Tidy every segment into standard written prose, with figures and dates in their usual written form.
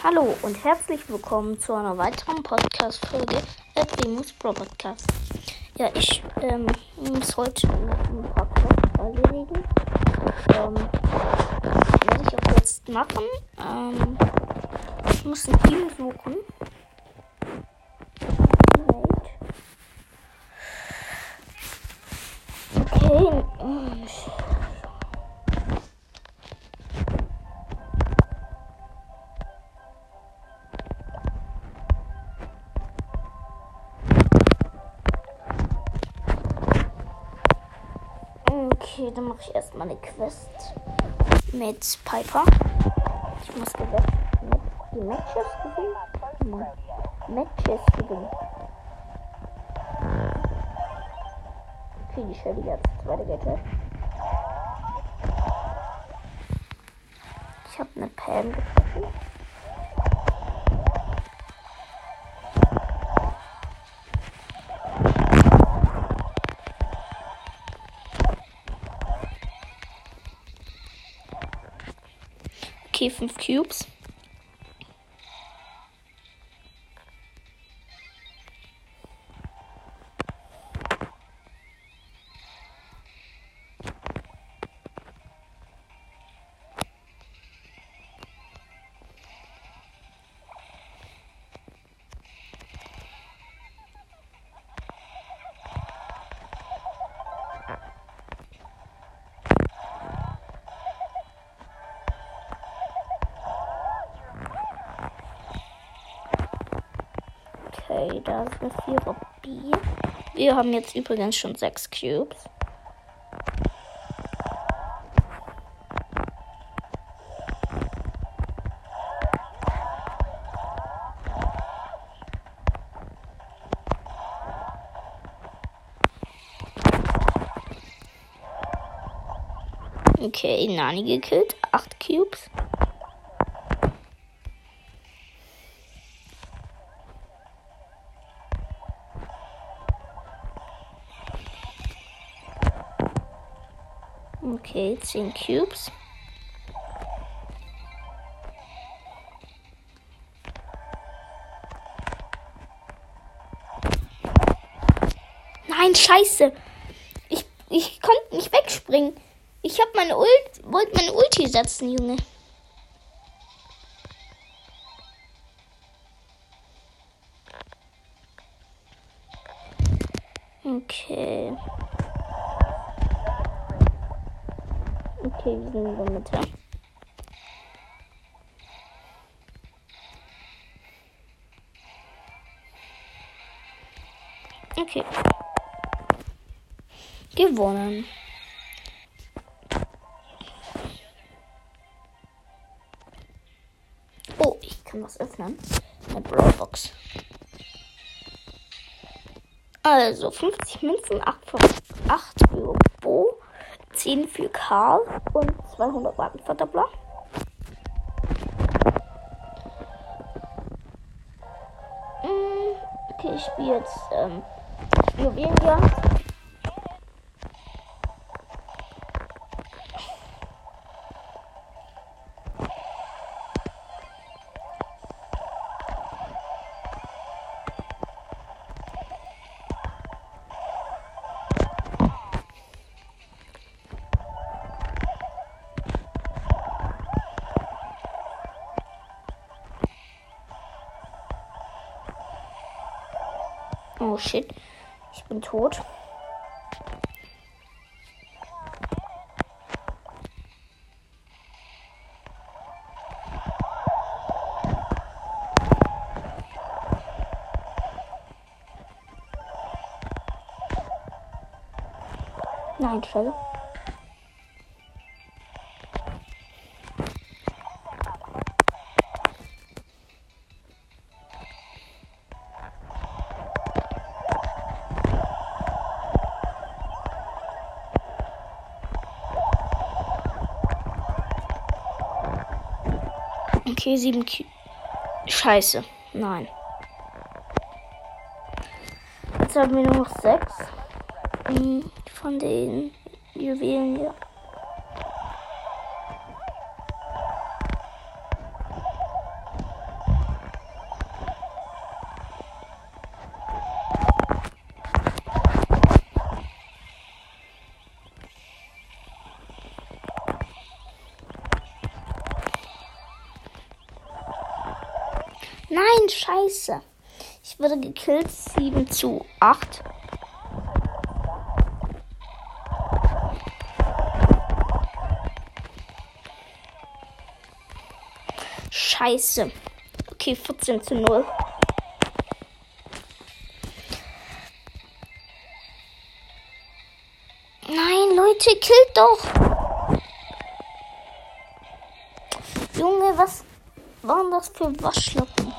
Hallo und herzlich willkommen zu einer weiteren Podcast-Folge der Primus Pro Podcast. Ja, ich muss heute noch ein paar Quests erledigen. Werde ich auch jetzt machen. Ich muss ein Team suchen. Okay. Okay, dann mache ich erstmal eine Quest mit Piper. Ich muss die Matches gewinnen. Matches gewinnen. Okay, die Shelly jetzt zweite Gadget. Ich habe eine Pam getroffen. Okay, 5 Cubes. Okay, da ist eine 4er B. Wir haben jetzt übrigens schon 6 Cubes. Okay, Nani gekillt. 8 Cubes. Okay, 10 Cubes. Nein, scheiße. Ich konnte nicht wegspringen. Ich habe wollte meine Ulti setzen, Junge. Okay. Okay, wir sind in der Mitte. Okay. Gewonnen. Oh, ich kann was öffnen. Eine Brawlbox. Also 50 Münzen, 8 für Bo, 10 für Karl und 200 Waffenverdoppler. Okay, ich spiele jetzt Juwelenjagd. Oh shit, ich bin tot. Nein, scheiße. Okay, 7 Scheiße. Nein. Jetzt haben wir nur noch 6 von den Juwelen hier. Nein, scheiße. Ich wurde gekillt. 7:8. Scheiße. Okay, 14:0. Nein, Leute, killt doch. Junge, was waren das für Waschlappen?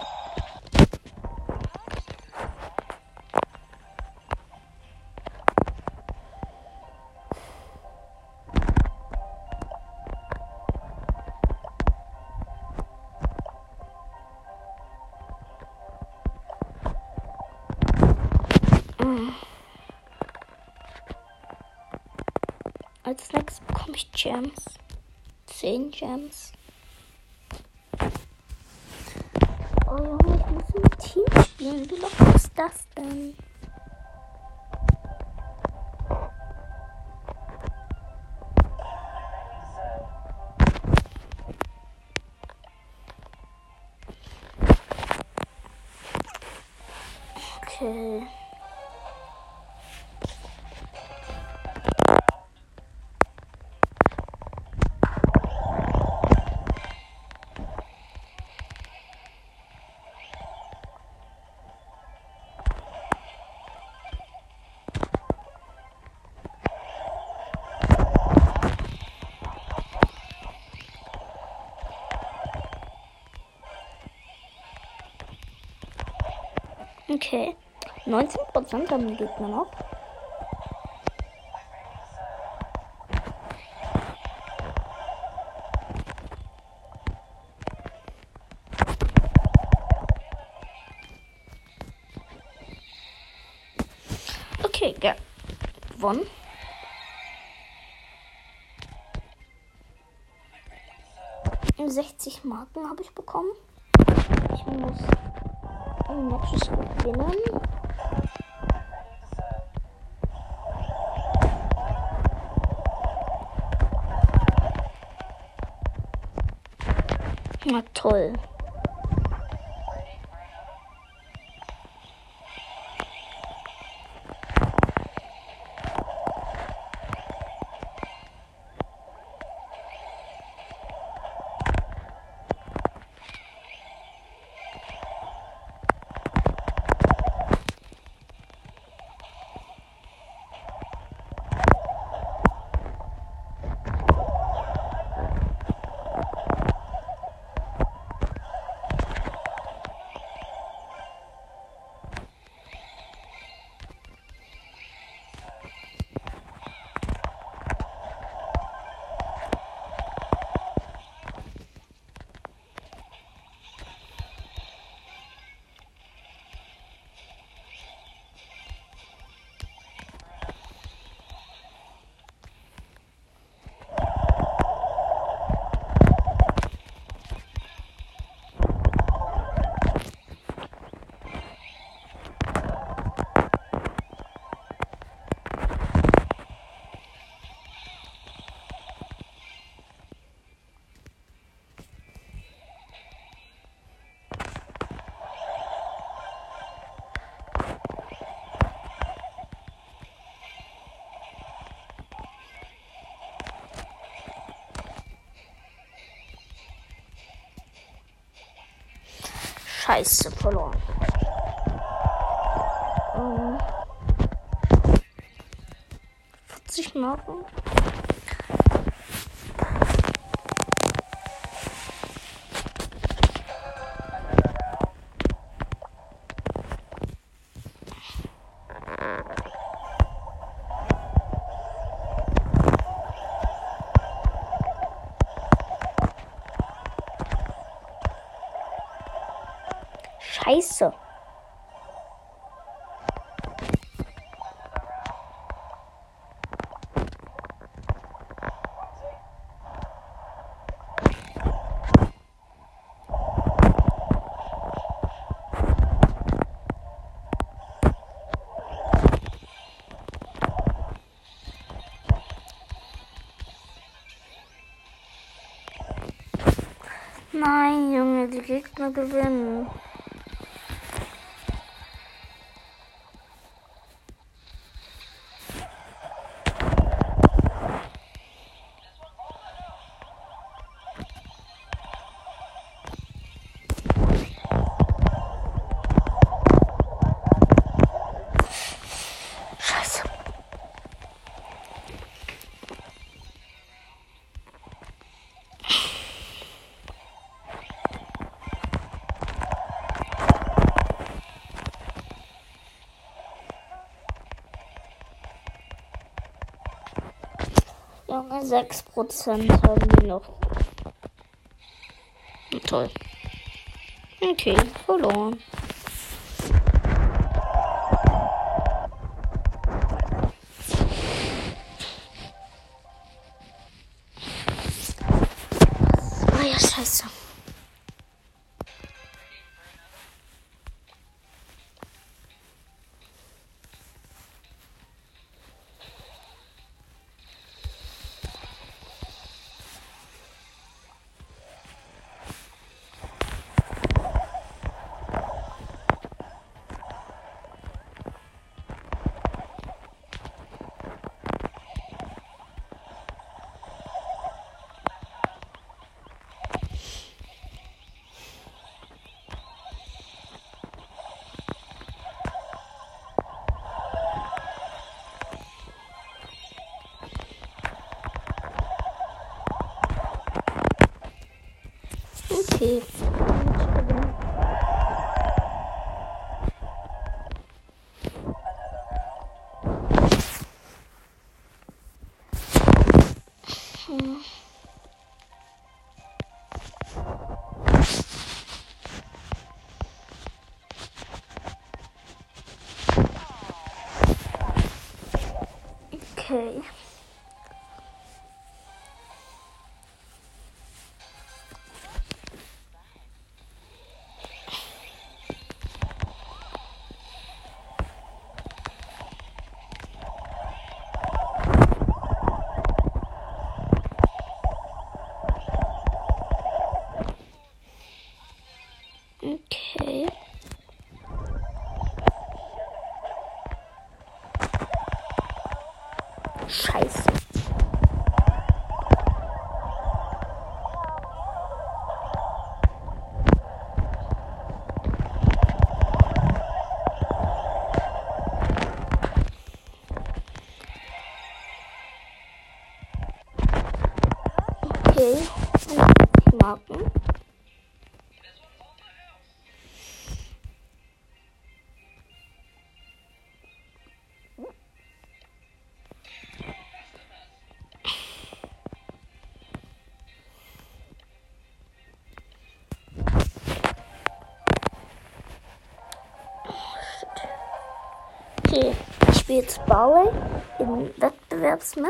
Als nächstes bekomme ich Gems. 10 Gems. Oh Junge, ich muss im Team spielen. Wie locker ist das denn? Okay. Okay. 19% haben die Gegner noch. Okay, ja. Gewonnen. Und 60 Marken habe ich bekommen. Ich muss Matches gewinnen. Na toll. Scheiße, verloren. 40 Marken. Scheiße. Nein, Junge, die Gegner gewinnen. Scheiße. Junge, 6% haben die noch. Toll. Okay, verloren. Oh ja, scheiße. Okay. Okay. Okay. Scheiße. Okay. Marken. Okay, ich spiele jetzt Barley im Wettbewerbsmap.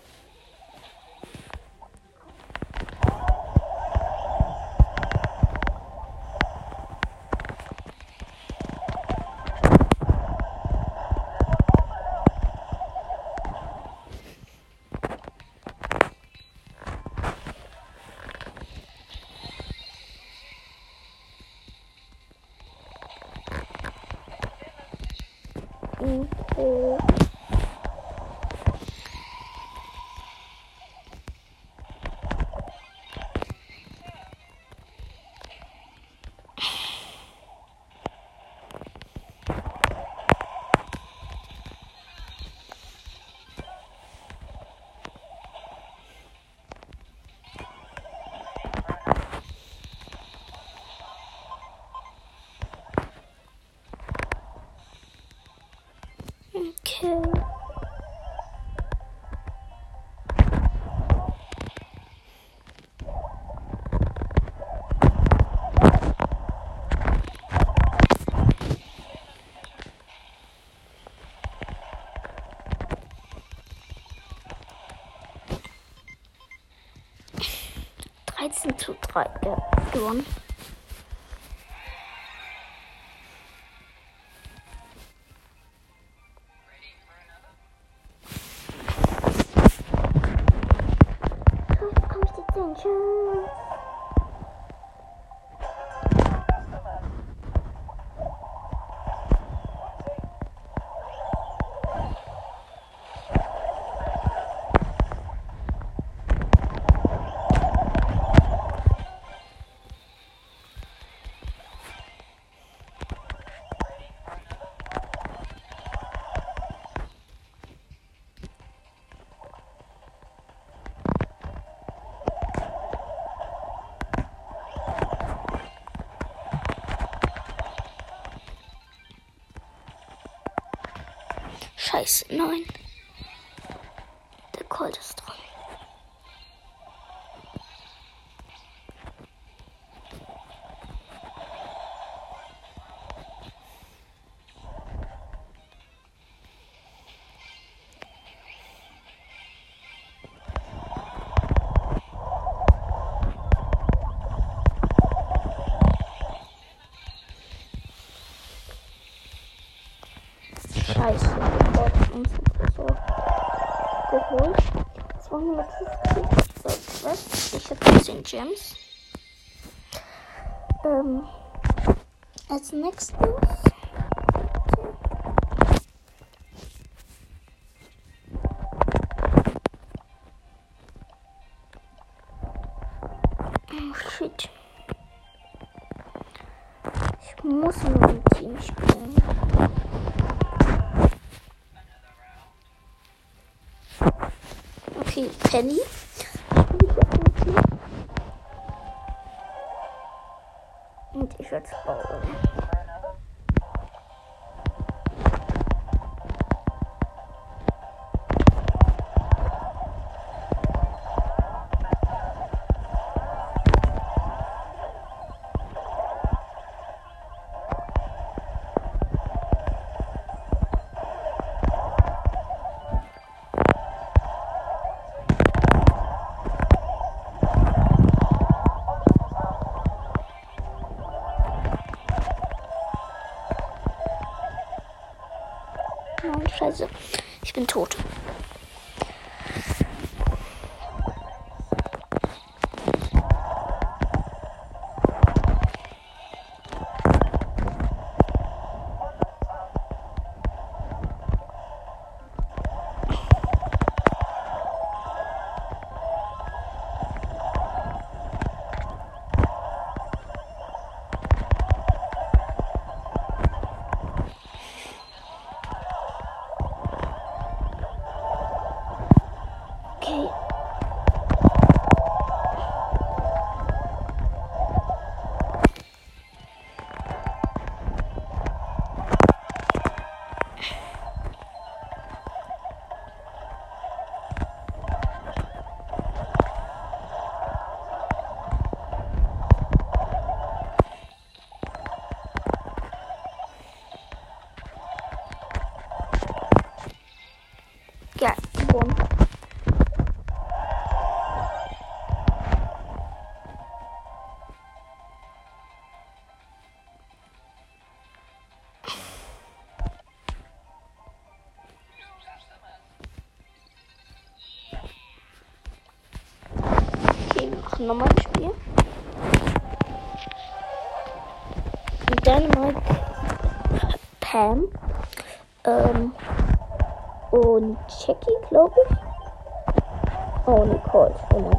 Okay. Okay. Zu 3 gewonnen. Scheiße, nein. Der Colt ist dran. Scheiße, der Colt hat uns so geholt. 250 Quest. Ich habe 10 Gems. Als nächstes. Oh shit. Ich muss in ein Team spielen. Okay, Penny. Und ich werde es bauen. Nein, scheiße. Ich bin tot. Okay. Ja, gewonnen. Okay, wir machen nochmal ein Spiel. Und dann mal Pam. Und Jackie, glaube ich. Oh, Nicole. Genau.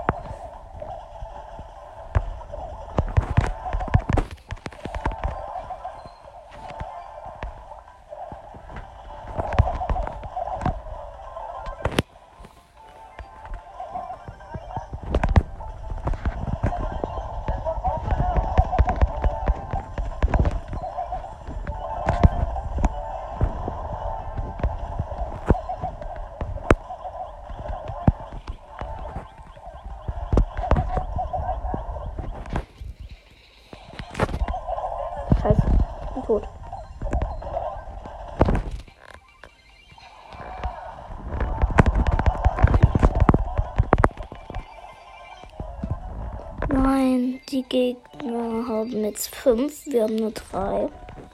Scheiße, ich bin tot. Nein, die Gegner haben jetzt 5, wir haben nur 3.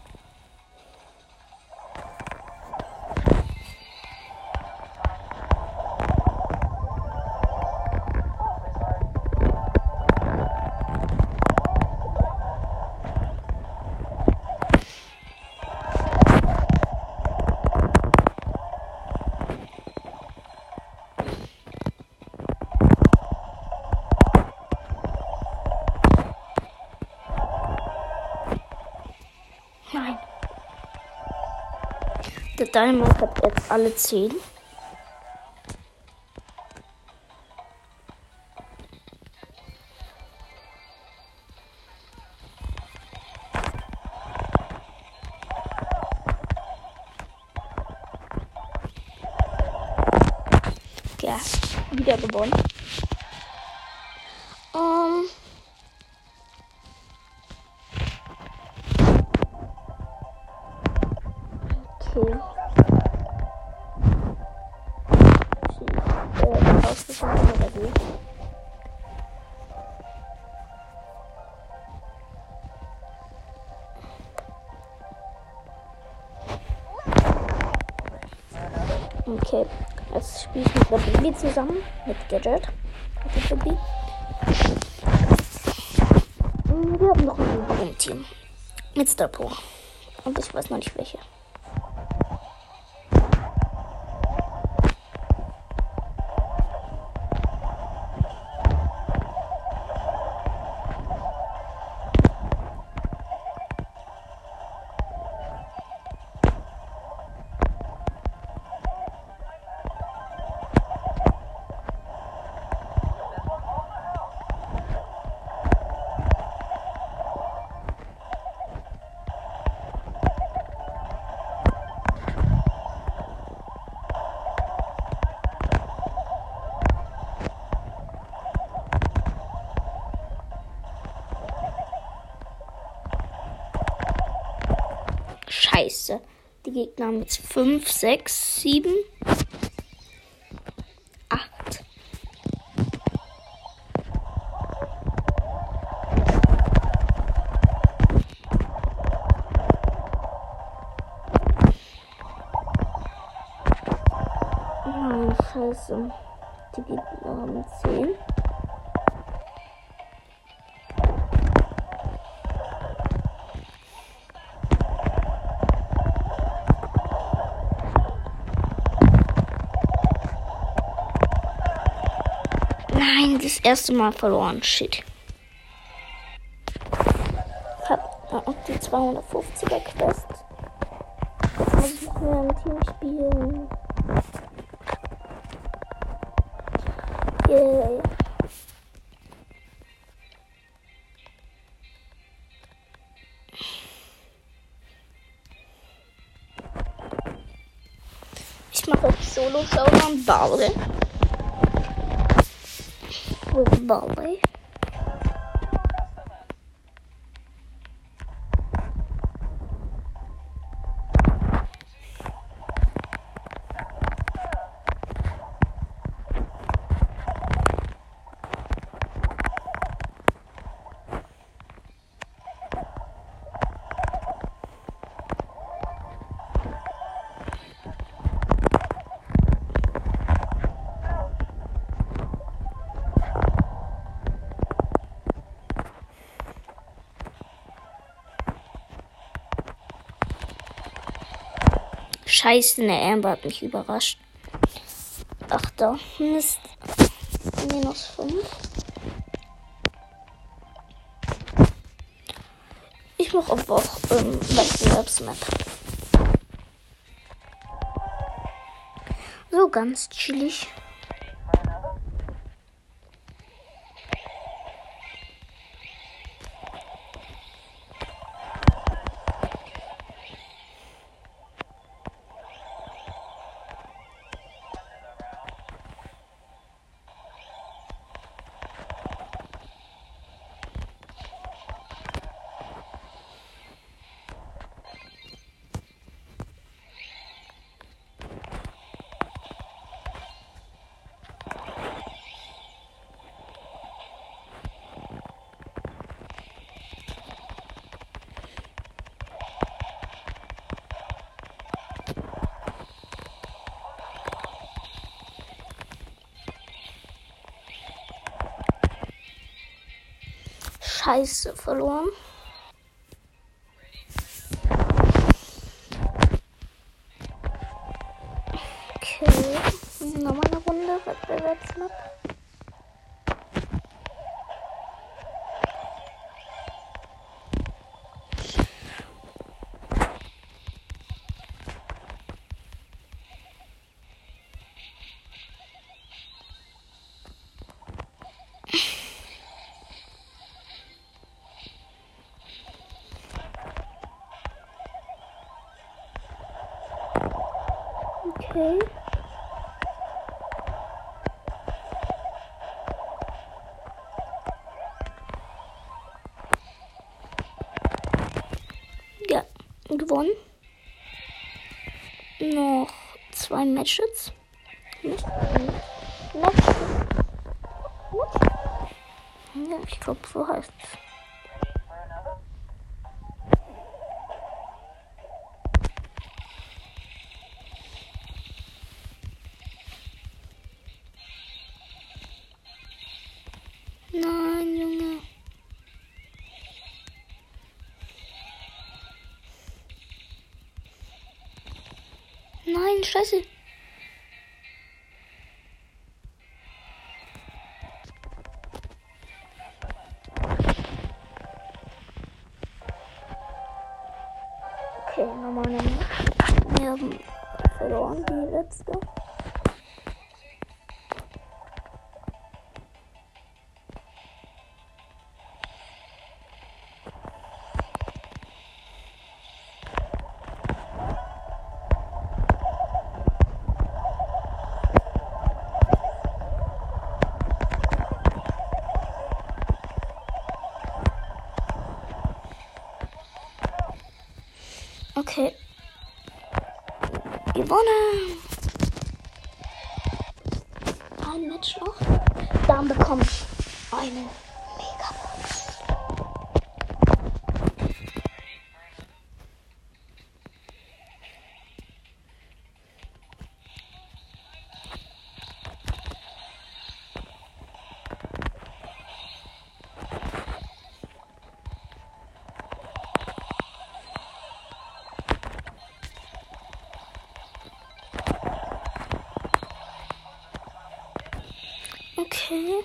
Nein. Der Dynamite hat jetzt alle 10. Ja, wieder gewonnen. Okay. Okay, jetzt spiele ich mit der Baby zusammen, mit Gadget. Mit der Baby. Wir haben noch ein Team. Mit Star Power. Und ich weiß noch nicht welche. Scheiße. Die Gegner haben jetzt 5, 6, 7, 8. Nein, scheiße. Die Gegner haben 10. Nein, das erste Mal verloren. Shit. Hab auch die 250er Quest. Jetzt muss ich mit mir im Team spielen. Yay. Ich mache jetzt Solo-Showdown Barley. With Barley. Scheiße, der Amber hat mich überrascht. Ach da, Mist. -5. Ich mache einfach Wettbewerbsmap. So ganz chillig. Scheiße, verloren. Okay, nochmal eine Runde Wettbewerbsmap. Okay. Gewonnen. Noch 2 Matches. Ja, ich glaube, so heißt es. Nein, Junge. Nein, scheiße. Okay, nochmal eine. Wir haben verloren, die letzte. Okay. Gewonnen. Ein Match noch. Dann bekomme ich eine Megabox. Okay.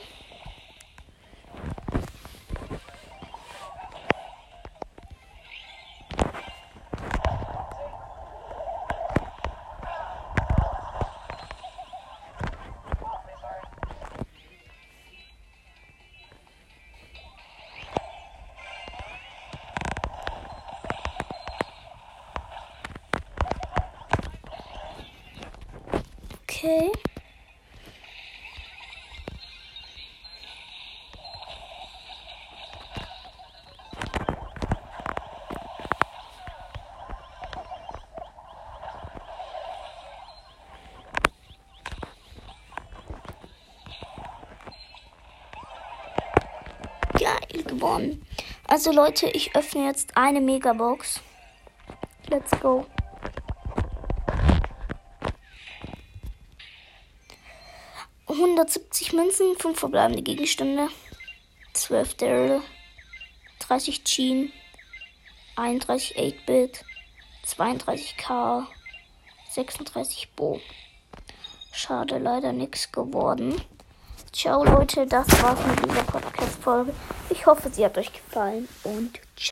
Okay. Geil, gewonnen. Also Leute, ich öffne jetzt eine Megabox. Let's go. $170 5 verbleibende Gegenstände, 12 Daryl, 30 Jean, 31 8-Bit, 32 K, 36 Bo. Schade, leider nichts geworden. Ciao Leute, das war's mit dieser Podcast-Folge. Ich hoffe, sie hat euch gefallen und ciao.